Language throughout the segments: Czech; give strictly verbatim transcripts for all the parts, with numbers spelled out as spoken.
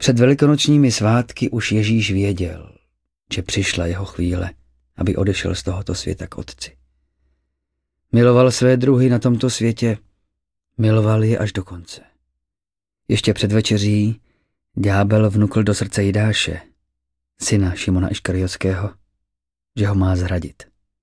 Před velikonočními svátky už Ježíš věděl, že přišla jeho chvíle, aby odešel z tohoto světa k Otci. Miloval své druhy na tomto světě, miloval je až do konce. Ještě před večeří ďábel vnukl do srdce Jidáše, syna Šimona Iškariotského, že ho má zradit.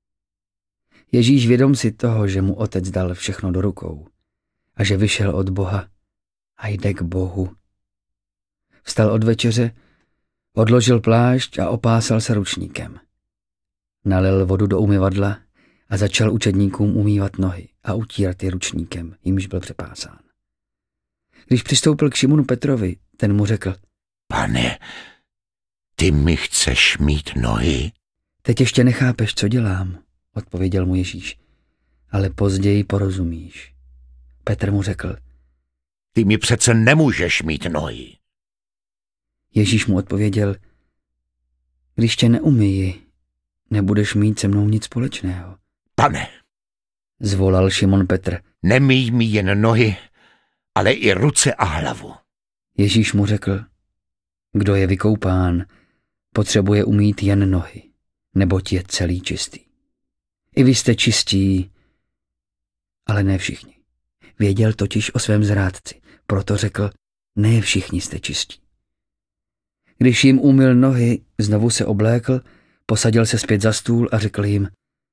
Ježíš, vědom si toho, že mu Otec dal všechno do rukou a že vyšel od Boha a jde k Bohu, vstal od večeře, odložil plášť a opásal se ručníkem. Nalil vodu do umyvadla a začal učedníkům umývat nohy a utírat je ručníkem, jimž byl přepásán. Když přistoupil k Šimonu Petrovi, ten mu řekl: Pane, ty mi chceš mít nohy? Teď ještě nechápeš, co dělám, odpověděl mu Ježíš, ale později porozumíš. Petr mu řekl: Ty mi přece nemůžeš mít nohy. Ježíš mu odpověděl: Když tě neumyji, nebudeš mít se mnou nic společného. Pane, zvolal Šimon Petr, nemýj mi jen nohy, ale i ruce a hlavu. Ježíš mu řekl: Kdo je vykoupán, potřebuje umýt jen nohy, neboť je celý čistý. I vy jste čistí, ale ne všichni. Věděl totiž o svém zrádci, proto řekl: Ne všichni jste čistí. Když jim umyl nohy, znovu se oblékl, posadil se zpět za stůl a řekl jim: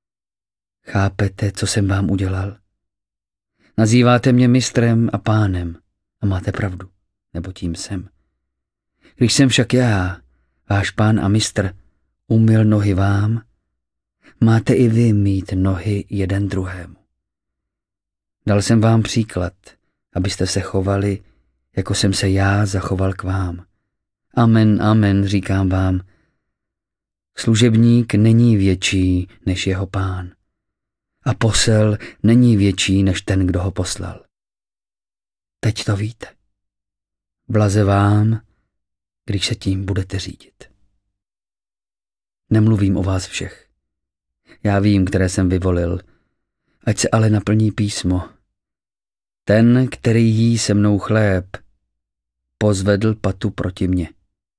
Chápete, co jsem vám udělal? Nazýváte mě mistrem a pánem a máte pravdu, nebo tím jsem. Když jsem však já, váš pán a mistr, umyl nohy vám, máte i vy mít nohy jeden druhému. Dal jsem vám příklad, abyste se chovali, jako jsem se já zachoval k vám. Amen, amen, říkám vám. Služebník není větší než jeho pán. A posel není větší než ten, kdo ho poslal. Teď to víte. Blaze vám, když se tím budete řídit. Nemluvím o vás všech. Já vím, které jsem vyvolil, ať se ale naplní písmo. Ten, který jí se mnou chléb, pozvedl patu proti mně.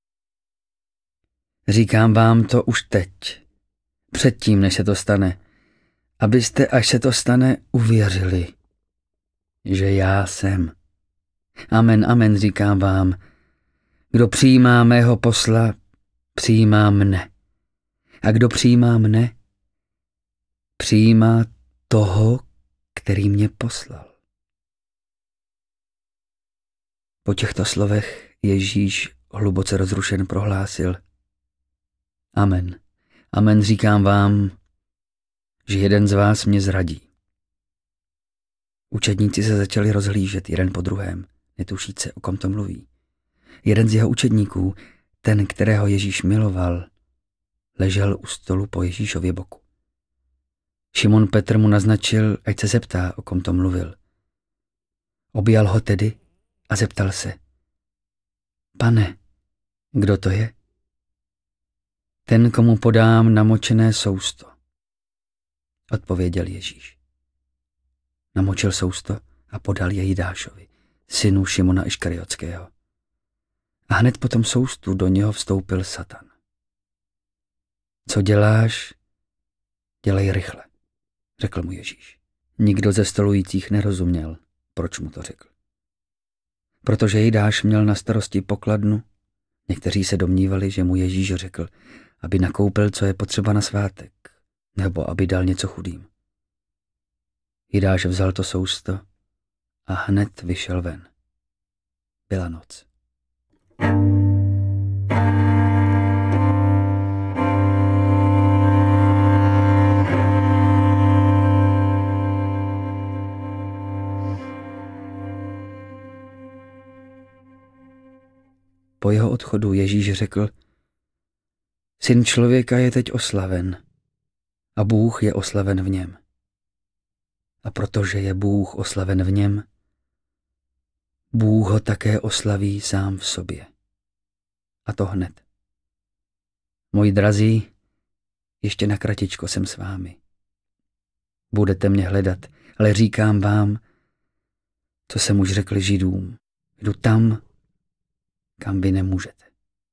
Říkám vám to už teď, předtím, než se to stane, abyste, až se to stane, uvěřili, že já jsem. Amen, amen, říkám vám, kdo přijímá mého posla, přijímá mne. A kdo přijímá mne, přijímá toho, který mě poslal. Po těchto slovech Ježíš hluboce rozrušen prohlásil: Amen, amen, říkám vám, že jeden z vás mě zradí. Učedníci se začali rozhlížet jeden po druhém, netušíce, o kom to mluví. Jeden z jeho učedníků, ten, kterého Ježíš miloval, ležel u stolu po Ježíšově boku. Šimon Petr mu naznačil, ať se zeptá, o kom to mluvil. Objal ho tedy a zeptal se: Pane, kdo to je? Ten, komu podám namočené sousto, odpověděl Ježíš. Namočil sousto a podal je Jidášovi, synu Šimona Iškariotského. A hned po tom soustu do něho vstoupil Satan. Co děláš? Dělej rychle, řekl mu Ježíš. Nikdo ze stolujících nerozuměl, proč mu to řekl. Protože Jidáš měl na starosti pokladnu, někteří se domnívali, že mu Ježíš řekl, aby nakoupil, co je potřeba na svátek, nebo aby dal něco chudým. Jidáš vzal to sousto a hned vyšel ven. Byla noc. Po jeho odchodu Ježíš řekl: Syn člověka je teď oslaven a Bůh je oslaven v něm. A protože je Bůh oslaven v něm, Bůh ho také oslaví sám v sobě. A to hned. Moji drazí, ještě na kratičko jsem s vámi. Budete mě hledat, ale říkám vám, co jsem už řekl Židům. Jdu tam, kam vy nemůžete.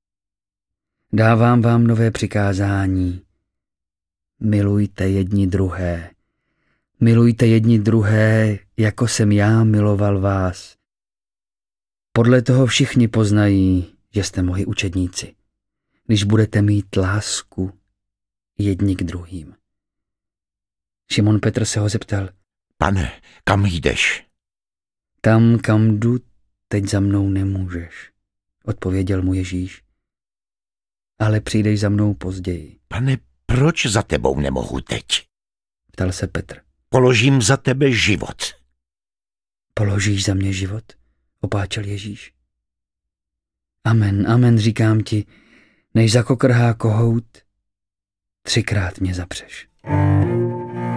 Dávám vám nové přikázání. Milujte jedni druhé. Milujte jedni druhé, jako jsem já miloval vás. Podle toho všichni poznají, že jste moji učedníci, když budete mít lásku jedni k druhým. Šimon Petr se ho zeptal: Pane, kam jdeš? Tam, kam jdu, teď za mnou nemůžeš, odpověděl mu Ježíš. Ale přijdeš za mnou později. Pane, proč za tebou nemohu teď? Ptal se Petr. Položím za tebe život. Položíš za mě život? Opáčel Ježíš. Amen, amen, říkám ti, než zakokrhá kohout, třikrát mě zapřeš.